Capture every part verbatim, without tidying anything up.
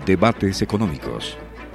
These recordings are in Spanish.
Debates económicos.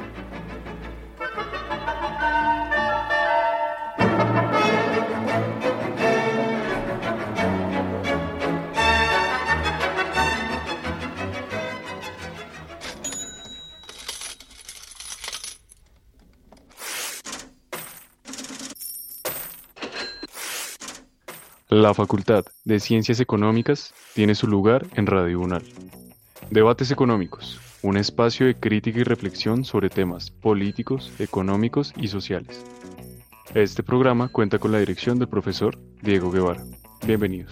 La Facultad de Ciencias Económicas tiene su lugar en Radio UNAL. Debates económicos, un espacio de crítica y reflexión sobre temas políticos, económicos y sociales. Este programa cuenta con la dirección del profesor Diego Guevara. Bienvenidos.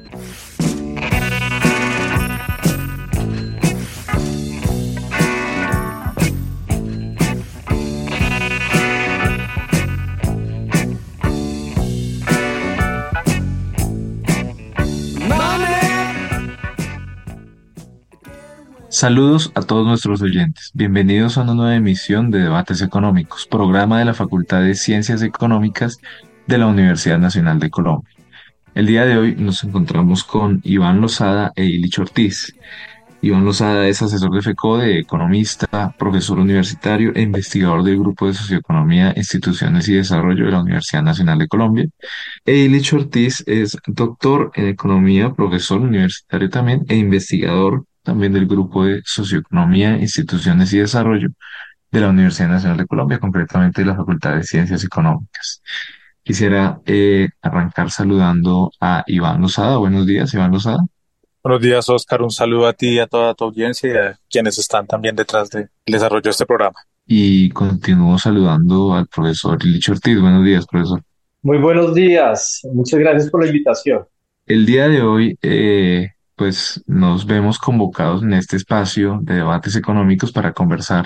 Saludos a todos nuestros oyentes. Bienvenidos a una nueva emisión de Debates Económicos, programa de la Facultad de Ciencias Económicas de la Universidad Nacional de Colombia. El día de hoy nos encontramos con Iván Lozada e Ilich Ortiz. Iván Lozada es asesor de FECODE, economista, profesor universitario e investigador del Grupo de Socioeconomía, Instituciones y Desarrollo de la Universidad Nacional de Colombia. E Ilich Ortiz es doctor en economía, profesor universitario también e investigador también del Grupo de Socioeconomía, Instituciones y Desarrollo de la Universidad Nacional de Colombia, concretamente de la Facultad de Ciencias Económicas. Quisiera eh, arrancar saludando a Iván Lozada. Buenos días, Iván Lozada. Buenos días, Oscar. Un saludo a ti y a toda tu audiencia y a quienes están también detrás del desarrollo de este programa. Y continúo saludando al profesor Ilich Ortiz. Buenos días, profesor. Muy buenos días. Muchas gracias por la invitación. El día de hoy, eh, pues nos vemos convocados en este espacio de debates económicos para conversar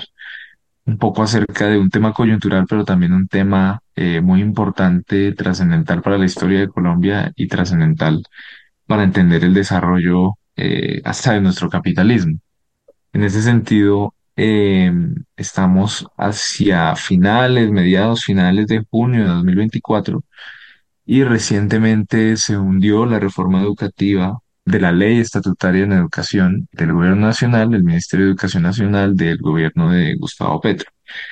un poco acerca de un tema coyuntural, pero también un tema eh, muy importante, trascendental para la historia de Colombia y trascendental para entender el desarrollo eh, hasta de nuestro capitalismo. En ese sentido, eh, estamos hacia finales, mediados finales de junio de dos mil veinticuatro y recientemente se hundió la reforma educativa de la Ley Estatutaria en Educación del Gobierno Nacional, del Ministerio de Educación Nacional del gobierno de Gustavo Petro.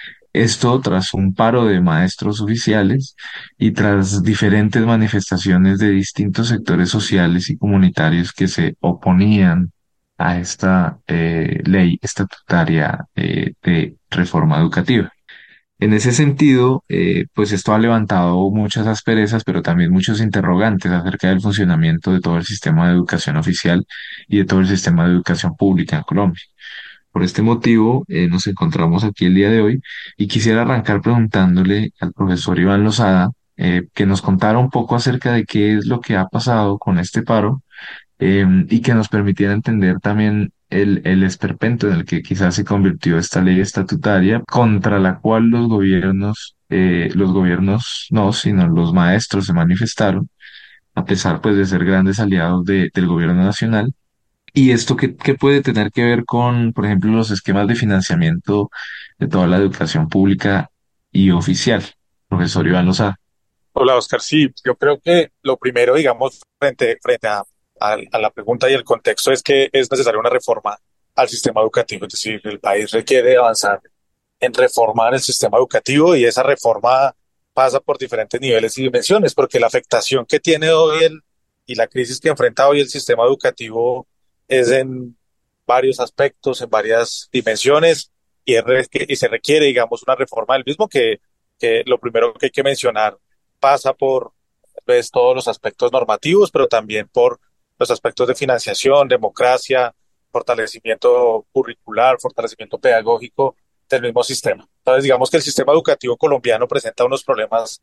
Esto tras un paro de maestros oficiales y tras diferentes manifestaciones de distintos sectores sociales y comunitarios que se oponían a esta eh, ley estatutaria eh, de reforma educativa. En ese sentido, eh, pues esto ha levantado muchas asperezas, pero también muchos interrogantes acerca del funcionamiento de todo el sistema de educación oficial y de todo el sistema de educación pública en Colombia. Por este motivo, eh, nos encontramos aquí el día de hoy y quisiera arrancar preguntándole al profesor Iván Lozada eh, que nos contara un poco acerca de qué es lo que ha pasado con este paro eh, y que nos permitiera entender también el, el esperpento en el que quizás se convirtió esta ley estatutaria contra la cual los gobiernos, eh, los gobiernos no, sino los maestros se manifestaron, a pesar pues de ser grandes aliados de- del gobierno nacional. ¿Y esto qué, qué puede tener que ver con, por ejemplo, los esquemas de financiamiento de toda la educación pública y oficial? Profesor Iván Lozada. Hola, Oscar. Sí, yo creo que lo primero, digamos, frente, frente a, a- a la pregunta y el contexto es que es necesaria una reforma al sistema educativo. Es decir, el país requiere avanzar en reformar el sistema educativo y esa reforma pasa por diferentes niveles y dimensiones, porque la afectación que tiene hoy el, y la crisis que enfrenta hoy el sistema educativo es en varios aspectos, en varias dimensiones, y, es re- que- y se requiere, digamos, una reforma del mismo que, que lo primero que hay que mencionar pasa por pues, todos los aspectos normativos, pero también por los aspectos de financiación, democracia, fortalecimiento curricular, fortalecimiento pedagógico del mismo sistema. Entonces, digamos que el sistema educativo colombiano presenta unos problemas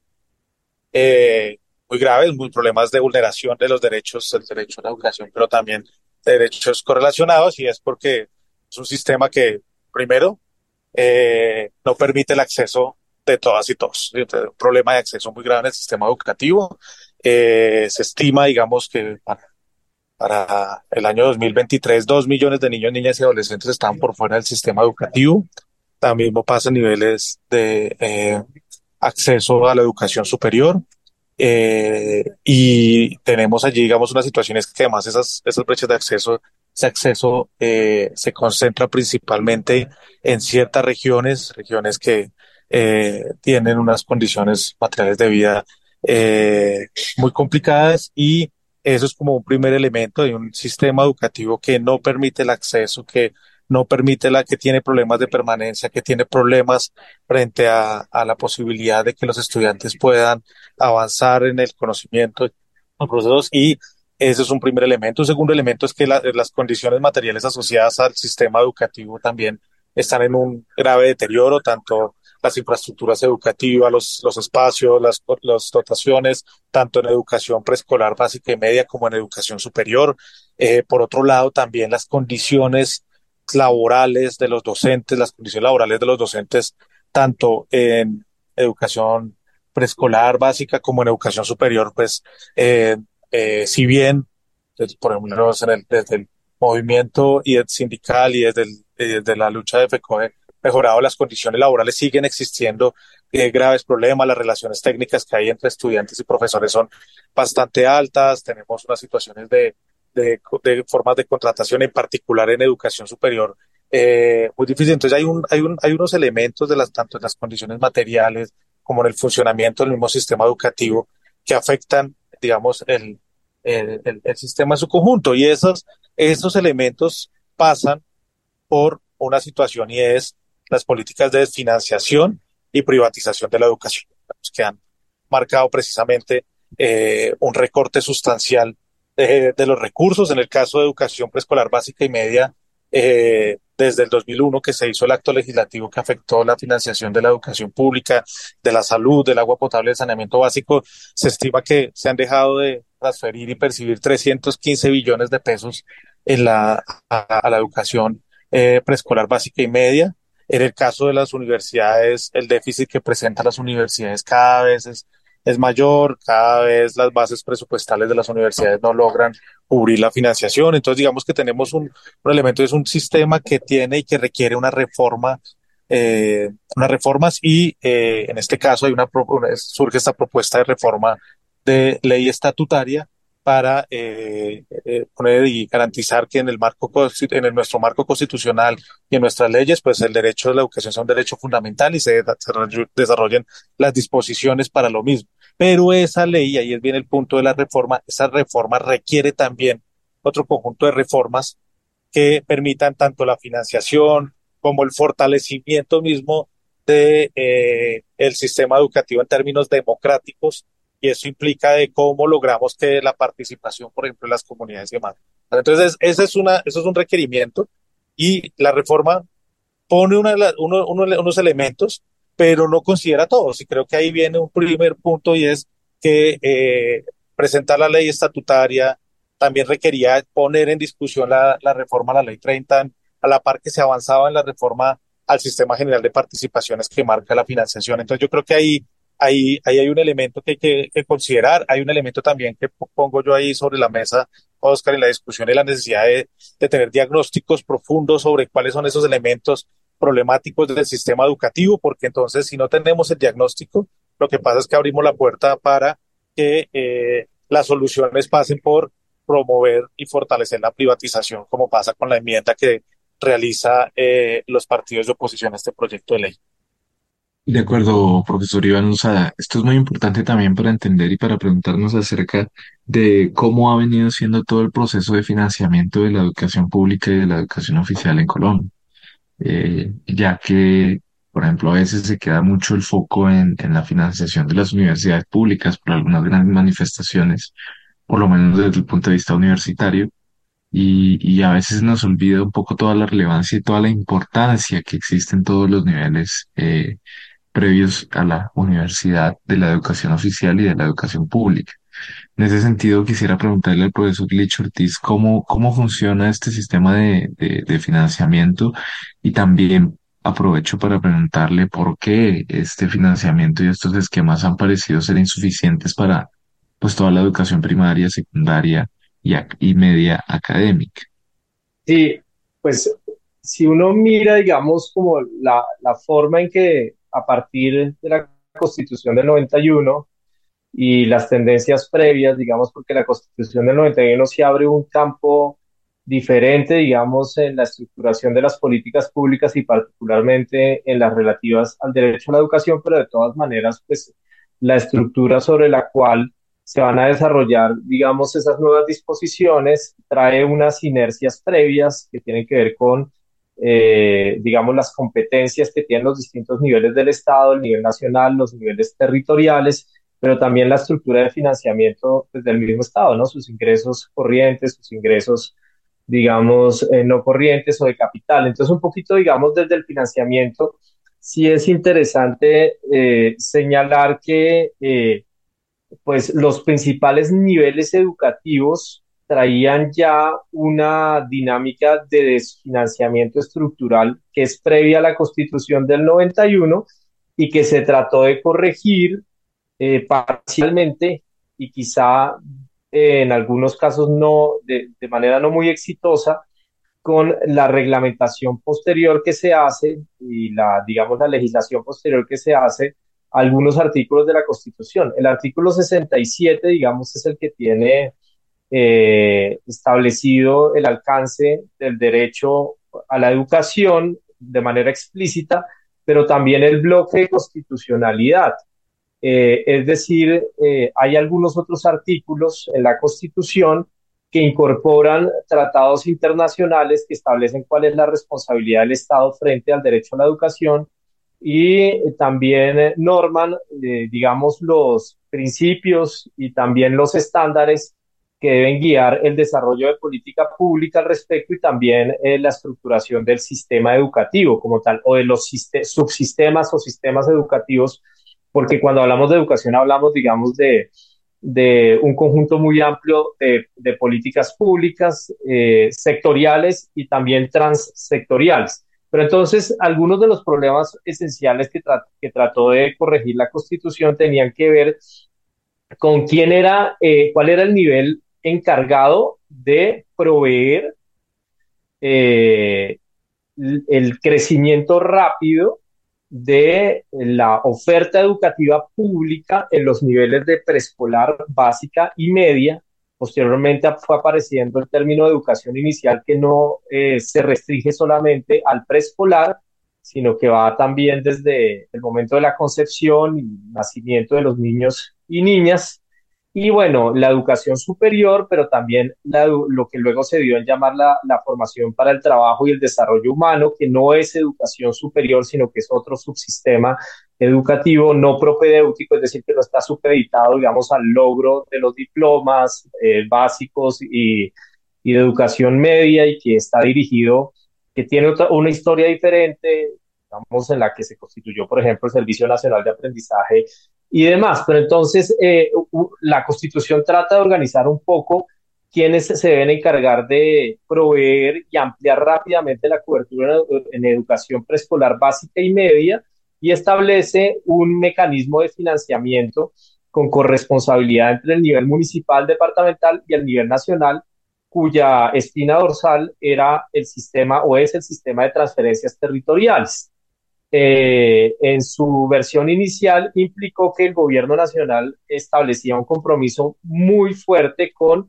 eh, muy graves, muy problemas de vulneración de los derechos, el derecho a la educación, pero también de derechos correlacionados, y es porque es un sistema que, primero, eh, no permite el acceso de todas y todos. ¿Sí? Entonces, un problema de acceso muy grave en el sistema educativo. Eh, se estima, digamos, que para, para el año dos mil veintitrés, dos millones de niños, niñas y adolescentes están por fuera del sistema educativo. También pasa a niveles de eh, acceso a la educación superior. Eh, y tenemos allí, digamos, unas situaciones que además esas, esas brechas de acceso ese acceso eh, se concentra principalmente en ciertas regiones, regiones que eh, tienen unas condiciones materiales de vida eh, muy complicadas y eso es como un primer elemento de un sistema educativo que no permite el acceso, que no permite la que tiene problemas de permanencia, que tiene problemas frente a, a la posibilidad de que los estudiantes puedan avanzar en el conocimiento, los procesos y ese es un primer elemento. Un segundo elemento es que la- las condiciones materiales asociadas al sistema educativo también están en un grave deterioro, tanto las infraestructuras educativas, los, los espacios, las, las dotaciones, tanto en educación preescolar básica y media como en educación superior. Eh, por otro lado, también las condiciones laborales de los docentes, las condiciones laborales de los docentes, tanto en educación preescolar básica como en educación superior, pues eh, eh, si bien, pues, por ejemplo, en el- desde el movimiento y el sindical y desde, el- y desde la lucha de FECODE, mejorado las condiciones laborales, siguen existiendo eh, graves problemas, las relaciones técnicas que hay entre estudiantes y profesores son bastante altas, tenemos unas situaciones de, de, de formas de contratación, en particular en educación superior, eh, muy difícil. Entonces hay, un, hay, un, hay unos elementos de las, tanto en las condiciones materiales como en el funcionamiento del mismo sistema educativo que afectan, digamos, el, el, el, el sistema en su conjunto. Y esos, esos elementos pasan por una situación y es las políticas de financiación y privatización de la educación, que han marcado precisamente eh, un recorte sustancial de, de, los recursos. En el caso de educación preescolar básica y media, eh, desde el dos mil uno que se hizo el acto legislativo que afectó la financiación de la educación pública, de la salud, del agua potable, del saneamiento básico, se estima que se han dejado de transferir y percibir trescientos quince billones de pesos en la, a, a la educación eh, preescolar básica y media. En el caso de las universidades, el déficit que presentan las universidades cada vez es, es mayor, cada vez las bases presupuestales de las universidades no logran cubrir la financiación. Entonces, digamos que tenemos un, un elemento, es un sistema que tiene y que requiere una reforma, eh, unas reformas y eh, en este caso hay una, una, surge esta propuesta de reforma de ley estatutaria para eh, eh, poner y garantizar que en el marco en el, nuestro marco constitucional y en nuestras leyes, pues el derecho a la educación sea un derecho fundamental y se desarrollen las disposiciones para lo mismo. Pero esa ley, ahí es bien el punto de la reforma, esa reforma requiere también otro conjunto de reformas que permitan tanto la financiación como el fortalecimiento mismo de eh, el sistema educativo en términos democráticos y eso implica de cómo logramos que la participación, por ejemplo, en las comunidades y demás. Entonces, ese es, una, eso es un requerimiento y la reforma pone una, uno, uno, unos elementos, pero no considera todos. Y creo que ahí viene un primer punto y es que eh, presentar la ley estatutaria también requería poner en discusión la, la reforma a la ley treinta, a la par que se avanzaba en la reforma al sistema general de participaciones que marca la financiación. Entonces yo creo que ahí, ahí, ahí hay un elemento que hay que, que considerar. Hay un elemento también que pongo yo ahí sobre la mesa, Oscar, en la discusión y la necesidad de, de tener diagnósticos profundos sobre cuáles son esos elementos problemáticos del sistema educativo, porque entonces si no tenemos el diagnóstico, lo que pasa es que abrimos la puerta para que eh, las soluciones pasen por promover y fortalecer la privatización, como pasa con la enmienda que realiza eh, los partidos de oposición a este proyecto de ley. De acuerdo, profesor Iván Lozada. Esto es muy importante también para entender y para preguntarnos acerca de cómo ha venido siendo todo el proceso de financiamiento de la educación pública y de la educación oficial en Colombia. Eh, ya que, por ejemplo, a veces se queda mucho el foco en, en la financiación de las universidades públicas por algunas grandes manifestaciones, por lo menos desde el punto de vista universitario, y, y a veces nos olvida un poco toda la relevancia y toda la importancia que existe en todos los niveles eh, previos a la universidad de la educación oficial y de la educación pública. En ese sentido, quisiera preguntarle al profesor Lich Ortiz cómo, cómo funciona este sistema de, de, de financiamiento y también aprovecho para preguntarle por qué este financiamiento y estos esquemas han parecido ser insuficientes para pues, toda la educación primaria, secundaria y, ac- y media académica. Sí, pues si uno mira, digamos, como la, la forma en que a partir de la Constitución del noventa y uno y las tendencias previas, digamos, porque la Constitución del noventa y uno sí abre un campo diferente, digamos, en la estructuración de las políticas públicas y particularmente en las relativas al derecho a la educación, pero de todas maneras, pues la estructura sobre la cual se van a desarrollar, digamos, esas nuevas disposiciones trae unas inercias previas que tienen que ver con, eh, digamos, las competencias que tienen los distintos niveles del Estado, el nivel nacional, los niveles territoriales, pero también la estructura de financiamiento pues, del mismo Estado, ¿no? Sus ingresos corrientes, sus ingresos, digamos, eh, no corrientes o de capital. Entonces, un poquito, digamos, desde el financiamiento, sí es interesante eh, señalar que eh, pues los principales niveles educativos traían ya una dinámica de desfinanciamiento estructural que es previa a la Constitución del noventa y uno y que se trató de corregir eh, parcialmente y quizá eh, en algunos casos no de, de manera no muy exitosa con la reglamentación posterior que se hace y la, digamos, la legislación posterior que se hace a algunos artículos de la Constitución. El artículo sesenta y siete, digamos, es el que tiene eh, establecido el alcance del derecho a la educación de manera explícita, pero también el bloque de constitucionalidad. Eh, es decir, eh, hay algunos otros artículos en la Constitución que incorporan tratados internacionales que establecen cuál es la responsabilidad del Estado frente al derecho a la educación y eh, también eh, norman, eh, digamos, los principios y también los estándares que deben guiar el desarrollo de política pública al respecto y también eh, la estructuración del sistema educativo como tal o de los subsistemas o sistemas educativos, porque cuando hablamos de educación hablamos, digamos, de, de un conjunto muy amplio de, de políticas públicas, eh, sectoriales y también transsectoriales. Pero entonces, algunos de los problemas esenciales que, tra que trató de corregir la Constitución tenían que ver con quién era, eh, cuál era el nivel encargado de proveer eh, el crecimiento rápido de la oferta educativa pública en los niveles de preescolar, básica y media. Posteriormente fue apareciendo el término de educación inicial que no eh, se restringe solamente al preescolar, sino que va también desde el momento de la concepción y nacimiento de los niños y niñas. Y bueno, la educación superior, pero también la, lo que luego se dio en llamar la, la formación para el trabajo y el desarrollo humano, que no es educación superior, sino que es otro subsistema educativo no propedéutico, es decir, que no está supeditado, digamos, al logro de los diplomas eh, básicos y, y de educación media y que está dirigido, que tiene otra, una historia diferente, digamos, en la que se constituyó, por ejemplo, el Servicio Nacional de Aprendizaje y demás. Pero entonces eh, la Constitución trata de organizar un poco quiénes se deben encargar de proveer y ampliar rápidamente la cobertura en, en educación preescolar básica y media y establece un mecanismo de financiamiento con corresponsabilidad entre el nivel municipal, departamental y el nivel nacional, cuya espina dorsal era el sistema o es el sistema de transferencias territoriales. Eh, en su versión inicial implicó que el gobierno nacional establecía un compromiso muy fuerte con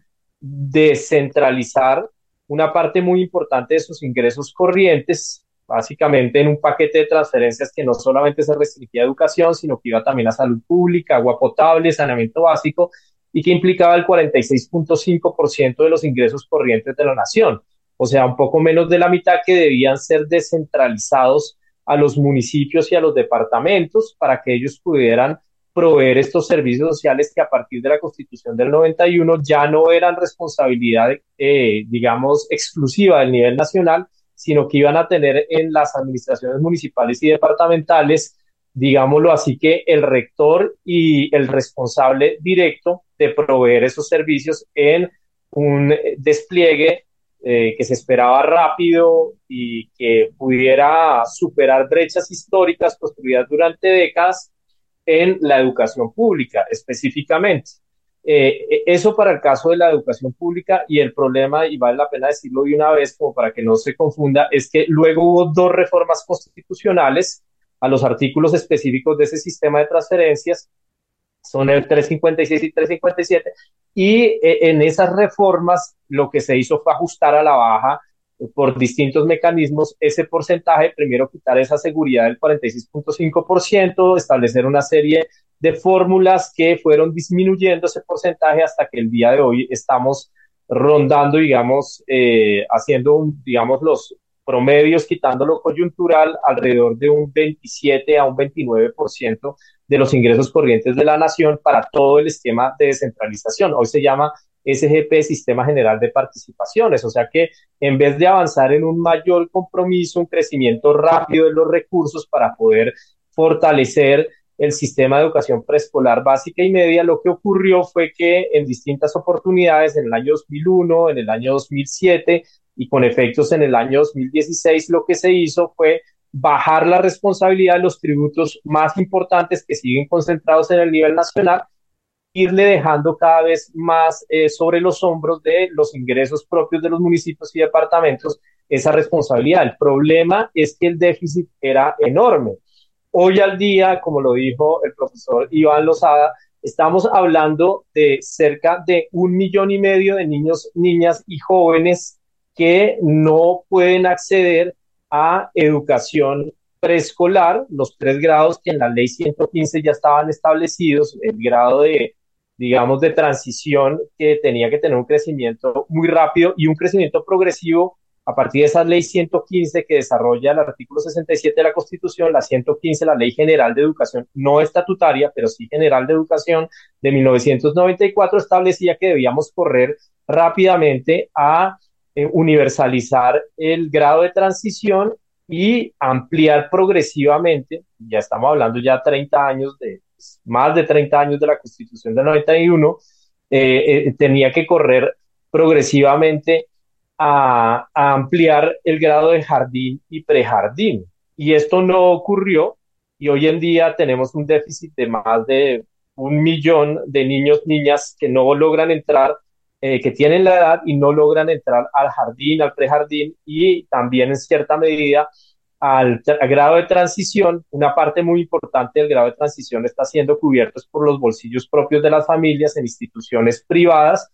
descentralizar una parte muy importante de sus ingresos corrientes, básicamente en un paquete de transferencias que no solamente se restringía a educación, sino que iba también a salud pública, agua potable, saneamiento básico, y que implicaba el cuarenta y seis punto cinco por ciento de los ingresos corrientes de la nación, o sea, un poco menos de la mitad que debían ser descentralizados a los municipios y a los departamentos para que ellos pudieran proveer estos servicios sociales que a partir de la Constitución del noventa y uno ya no eran responsabilidad, eh, digamos, exclusiva del nivel nacional, sino que iban a tener en las administraciones municipales y departamentales, digámoslo así, que el rector y el responsable directo de proveer esos servicios en un despliegue eh, que se esperaba rápido y que pudiera superar brechas históricas construidas durante décadas en la educación pública específicamente. Eh, eso para el caso de la educación pública, y el problema, y vale la pena decirlo de una vez como para que no se confunda, es que luego hubo dos reformas constitucionales a los artículos específicos de ese sistema de transferencias son el trescientos cincuenta y seis y trescientos cincuenta y siete, y eh, en esas reformas lo que se hizo fue ajustar a la baja eh, por distintos mecanismos ese porcentaje, primero quitar esa seguridad del cuarenta y seis punto cinco por ciento, establecer una serie de fórmulas que fueron disminuyendo ese porcentaje hasta que el día de hoy estamos rondando, digamos, eh, haciendo, un, digamos, los promedios, quitando lo coyuntural, alrededor de un veintisiete a un veintinueve por ciento de los ingresos corrientes de la nación para todo el esquema de descentralización. Hoy se llama S G P, Sistema General de Participaciones. O sea que en vez de avanzar en un mayor compromiso, un crecimiento rápido de los recursos para poder fortalecer el sistema de educación preescolar básica y media, lo que ocurrió fue que en distintas oportunidades, en el año dos mil uno, en el año dos mil siete y con efectos en el año dos mil dieciséis, lo que se hizo fue bajar la responsabilidad de los tributos más importantes que siguen concentrados en el nivel nacional, irle dejando cada vez más eh, sobre los hombros de los ingresos propios de los municipios y departamentos esa responsabilidad. El problema es que el déficit era enorme. Hoy al día, como lo dijo el profesor Iván Lozada, estamos hablando de cerca de un millón y medio de niños, niñas y jóvenes que no pueden acceder a educación preescolar, los tres grados que en la ley ciento quince ya estaban establecidos, el grado de, digamos, de transición que tenía que tener un crecimiento muy rápido y un crecimiento progresivo a partir de esa ley ciento quince que desarrolla el artículo sesenta y siete de la Constitución, la ciento quince, la Ley General de Educación, no estatutaria, pero sí general de educación de mil novecientos noventa y cuatro, establecía que debíamos correr rápidamente a eh, universalizar el grado de transición y ampliar progresivamente, ya estamos hablando ya treinta años de, más de treinta años de la Constitución del noventa y uno, eh, eh, tenía que correr progresivamente a, a ampliar el grado de jardín y prejardín. Y esto no ocurrió y hoy en día tenemos un déficit de más de un millón de niños, niñas que no logran entrar, eh, que tienen la edad y no logran entrar al jardín, al prejardín y también en cierta medida al, al grado de transición. Una parte muy importante del grado de transición está siendo cubierto por los bolsillos propios de las familias en instituciones privadas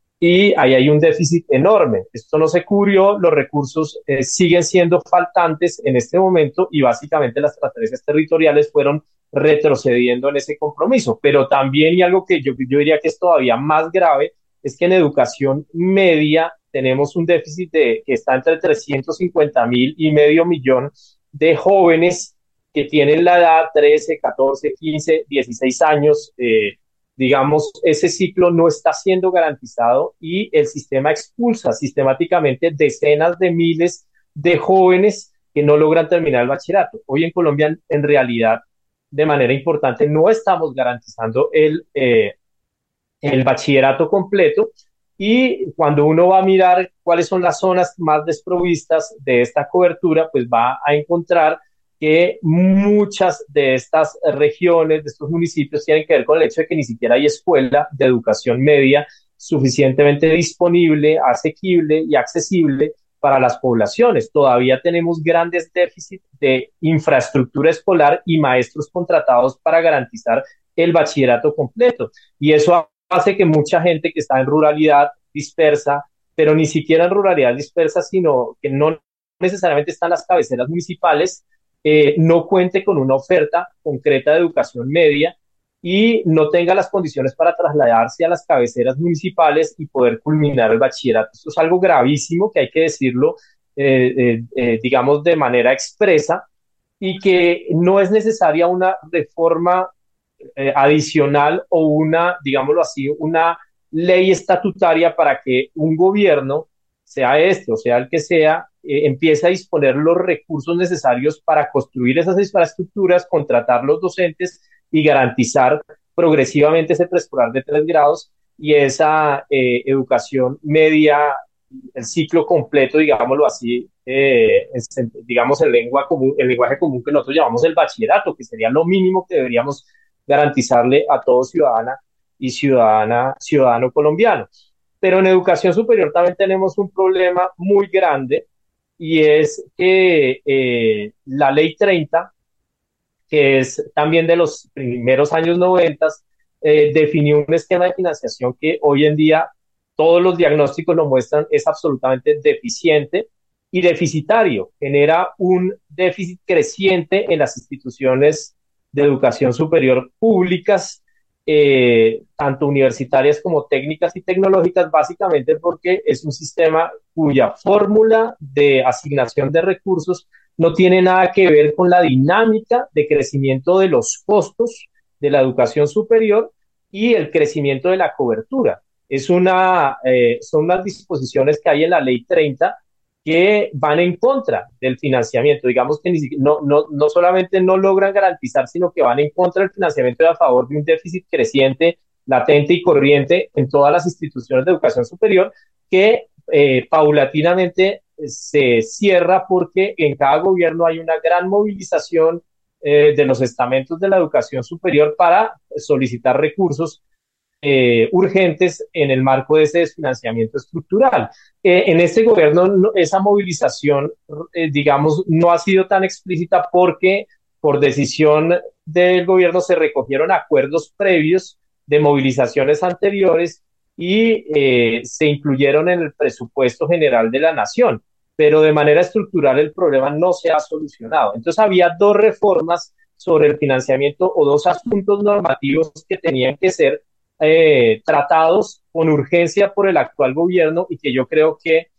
y ahí hay un déficit enorme. Esto no se cubrió, los recursos eh, siguen siendo faltantes en este momento y básicamente las estrategias territoriales fueron retrocediendo en ese compromiso. Pero también, y algo que yo, yo diría que es todavía más grave, es que en educación media tenemos un déficit de, que está entre trescientos cincuenta mil y medio millón de jóvenes que tienen la edad trece, catorce, quince, dieciséis años, eh, digamos, ese ciclo no está siendo garantizado y el sistema expulsa sistemáticamente decenas de miles de jóvenes que no logran terminar el bachillerato. Hoy en Colombia, en realidad, de manera importante, no estamos garantizando el, eh, el bachillerato completo y cuando uno va a mirar cuáles son las zonas más desprovistas de esta cobertura, pues va a encontrar que muchas de estas regiones, de estos municipios, tienen que ver con el hecho de que ni siquiera hay escuela de educación media suficientemente disponible, asequible y accesible para las poblaciones. Todavía tenemos grandes déficits de infraestructura escolar y maestros contratados para garantizar el bachillerato completo. Y eso hace que mucha gente que está en ruralidad dispersa, pero ni siquiera en ruralidad dispersa, sino que no necesariamente están las cabeceras municipales, eh, no cuente con una oferta concreta de educación media y no tenga las condiciones para trasladarse a las cabeceras municipales y poder culminar el bachillerato. Esto es algo gravísimo que hay que decirlo, eh, eh, eh, digamos, de manera expresa y que no es necesaria una reforma eh, adicional o una, digámoslo así, una ley estatutaria para que un gobierno, sea este o sea el que sea, eh, empiece a disponer los recursos necesarios para construir esas infraestructuras, contratar los docentes y garantizar progresivamente ese preescolar de tres grados y esa eh, educación media, el ciclo completo, digámoslo así, eh, es, digamos el, lengua común, el lenguaje común que nosotros llamamos el bachillerato, que sería lo mínimo que deberíamos garantizarle a todo ciudadana y ciudadana, ciudadano colombiano. Pero en educación superior también tenemos un problema muy grande y es que eh, la ley treinta, que es también de los primeros años noventa, eh, definió un esquema de financiación que hoy en día todos los diagnósticos lo muestran, es absolutamente deficiente y deficitario. Genera un déficit creciente en las instituciones de educación superior públicas, eh, tanto universitarias como técnicas y tecnológicas, básicamente porque es un sistema cuya fórmula de asignación de recursos no tiene nada que ver con la dinámica de crecimiento de los costos de la educación superior y el crecimiento de la cobertura. Es una, eh, son unas disposiciones que hay en la ley treinta que van en contra del financiamiento. Digamos que ni, no, no, no solamente no logran garantizar, sino que van en contra del financiamiento y a favor de un déficit creciente, latente y corriente en todas las instituciones de educación superior que eh, paulatinamente se cierra porque en cada gobierno hay una gran movilización eh, de los estamentos de la educación superior para solicitar recursos eh, urgentes en el marco de ese desfinanciamiento estructural. Eh, en este gobierno no, esa movilización, eh, digamos, no ha sido tan explícita porque por decisión del gobierno se recogieron acuerdos previos de movilizaciones anteriores y eh, se incluyeron en el presupuesto general de la nación, pero de manera estructural el problema no se ha solucionado. Entonces había dos reformas sobre el financiamiento o dos asuntos normativos que tenían que ser eh, tratados con urgencia por el actual gobierno y que yo creo que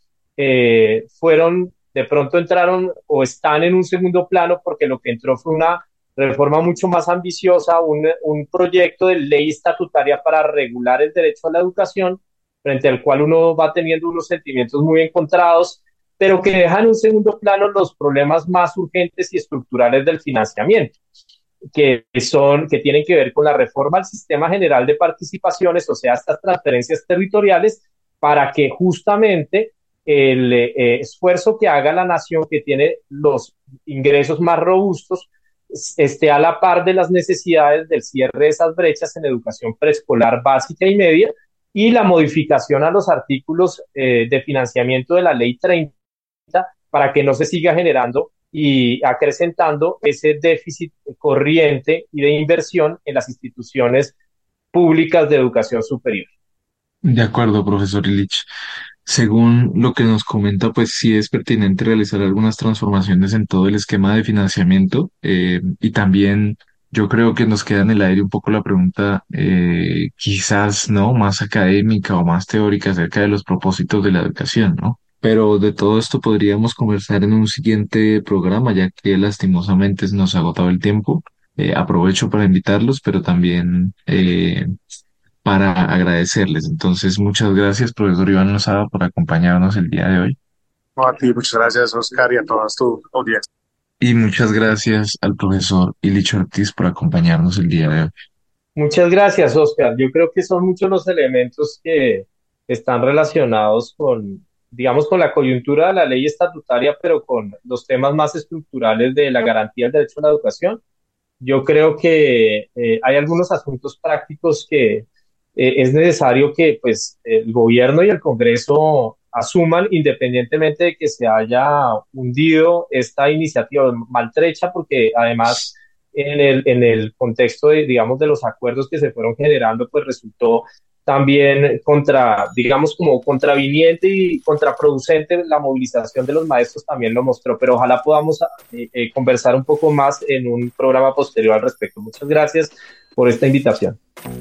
eh, fueron, de pronto entraron o están en un segundo plano porque lo que entró fue una reforma mucho más ambiciosa, un, un proyecto de ley estatutaria para regular el derecho a la educación, frente al cual uno va teniendo unos sentimientos muy encontrados, pero que dejan en un segundo plano los problemas más urgentes y estructurales del financiamiento, que son, que tienen que ver con la reforma al sistema general de participaciones, o sea, estas transferencias territoriales, para que justamente el eh, esfuerzo que haga la nación, que tiene los ingresos más robustos, esté a la par de las necesidades del cierre de esas brechas en educación preescolar básica y media, y la modificación a los artículos eh, de financiamiento de la ley treinta para que no se siga generando y acrecentando ese déficit corriente y de inversión en las instituciones públicas de educación superior. De acuerdo, profesor Illich. Según lo que nos comenta, pues sí es pertinente realizar algunas transformaciones en todo el esquema de financiamiento, eh, y también yo creo que nos queda en el aire un poco la pregunta, eh, quizás no más académica o más teórica acerca de los propósitos de la educación, ¿no? Pero de todo esto podríamos conversar en un siguiente programa, ya que lastimosamente nos ha agotado el tiempo. Eh, aprovecho para invitarlos, pero también eh, para agradecerles. Entonces, muchas gracias, profesor Iván Lozada, por acompañarnos el día de hoy. No, a ti, muchas gracias, Oscar, y a todas tu audiencia. Y muchas gracias al profesor Illich Ortiz por acompañarnos el día de hoy. Muchas gracias, Oscar. Yo creo que son muchos los elementos que están relacionados con, digamos, con la coyuntura de la ley estatutaria, pero con los temas más estructurales de la garantía del derecho a la educación. Yo creo que eh, hay algunos asuntos prácticos que eh, es necesario que pues, el gobierno y el Congreso asuman, independientemente de que se haya hundido esta iniciativa maltrecha, porque además en el, en el contexto de, digamos, de los acuerdos que se fueron generando, pues resultó también contra, digamos, como contraviniente y contraproducente. La movilización de los maestros también lo mostró, pero ojalá podamos eh, eh, conversar un poco más en un programa posterior al respecto. Muchas gracias por esta invitación.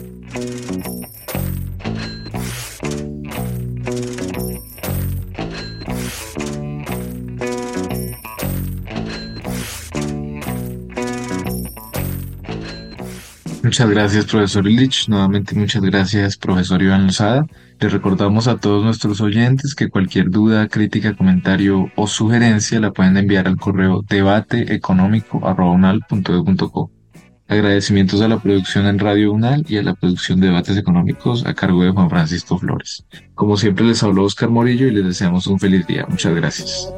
Muchas gracias, profesor Illich. Nuevamente, muchas gracias, profesor Iván Lozada. Les recordamos a todos nuestros oyentes que cualquier duda, crítica, comentario o sugerencia la pueden enviar al correo debate económico arroba unal punto edu punto co. Agradecimientos a la producción en Radio UNAL y a la producción de Debates Económicos a cargo de Juan Francisco Flores. Como siempre, les habló Oscar Morillo y les deseamos un feliz día. Muchas gracias.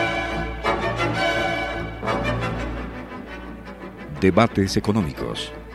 Debates Económicos.